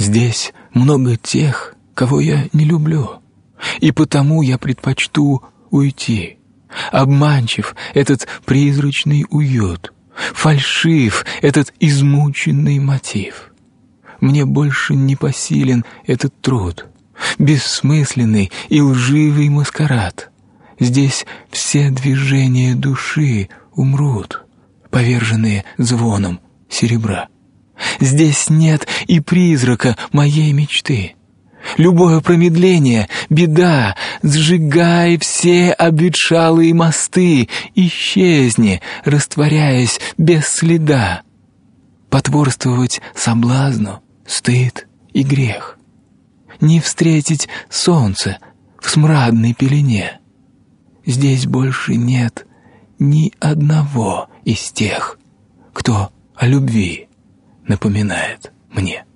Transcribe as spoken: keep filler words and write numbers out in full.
Здесь много тех, кого я не люблю, и потому я предпочту уйти. Обманчив этот призрачный уют, фальшив этот измученный мотив. Мне больше не посилен этот труд, бессмысленный и лживый маскарад. Здесь все движения души умрут, поверженные звоном серебра. Здесь нет и призрака моей мечты. Любое промедление — беда. Сжигай все обветшалые мосты, исчезни, растворяясь без следа. Потворствовать соблазну — стыд и грех. Не встретить солнце в смрадной пелене. Здесь больше нет ни одного из тех, кто о любви напоминает мне.